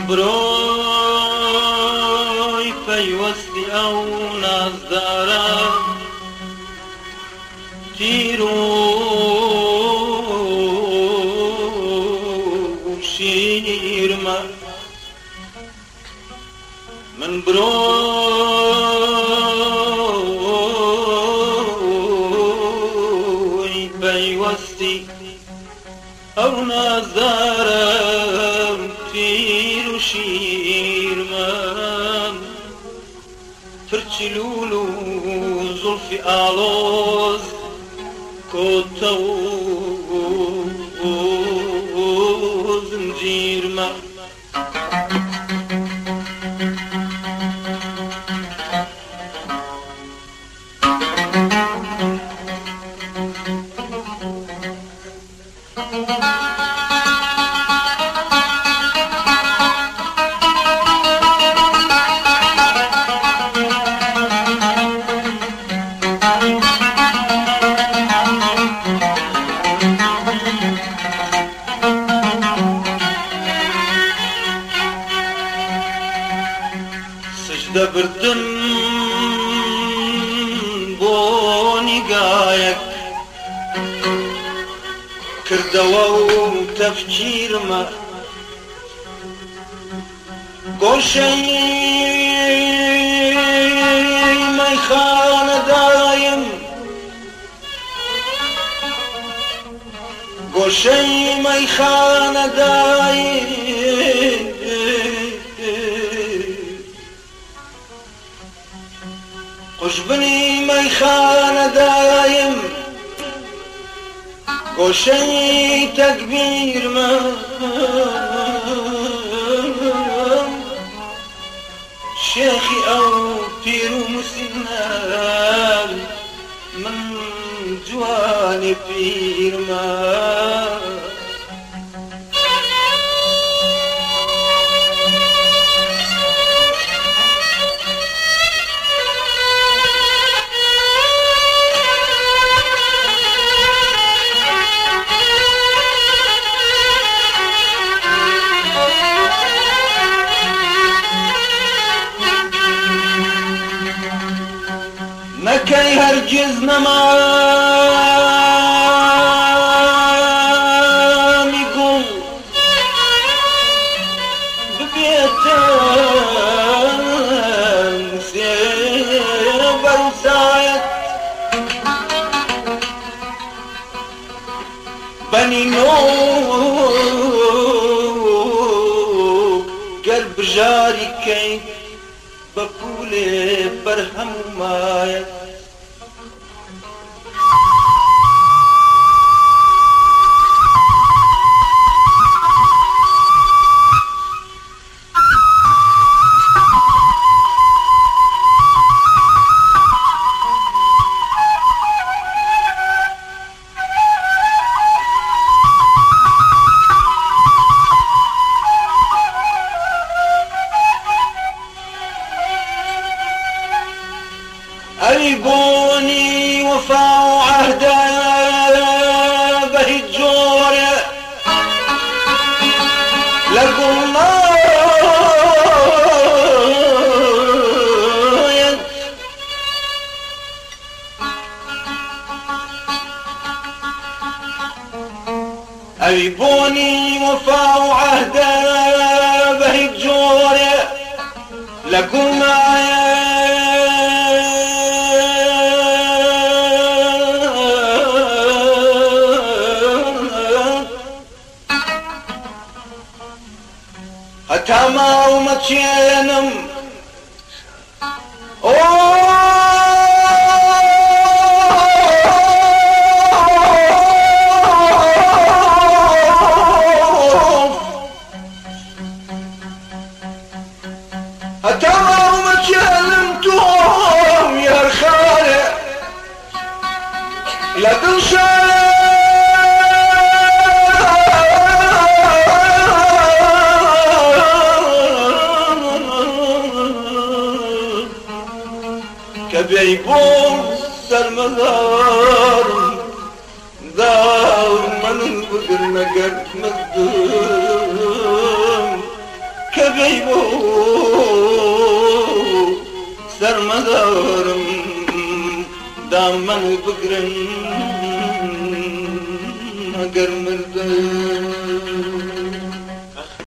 بڕۆی پەیوەستی ئەو نازدارە تیر و شیرمە من بڕۆی پەیوەستی ئەو نازدارە تیر و شیرمە فرچی لول و زولفی ئاڵۆز کۆتە و زنجیرمە دەبردم بۆ نیگایەک کردەوە و تەفکیرمە گۆشەی مەیخانەدایم گۆشەی مەیخانەدایم خوشبنی مەیخانەدایم گۆشەی تەکبیرمە شێخی ئەو پیر و مسنە من جوانی پیرمە نەکەی هەرگیز نەمامی گوڵ ببێتە بەروسایەت بەنینۆ گەر بژاری کەیت بە پولێ بەرهەمومایەت أيبوني وفاء عهدا به الجورة لقلنا أيبوني وفاء عهدا به الجورة لقلنا هەتاما ومەچێنم هەتاما ومەچێنم تۆم یار خارێ لە دڵشە كبيبون سرمدار دار من بقر نقر مقدم كبي نيبو سرمدارم دامن بگرن اگر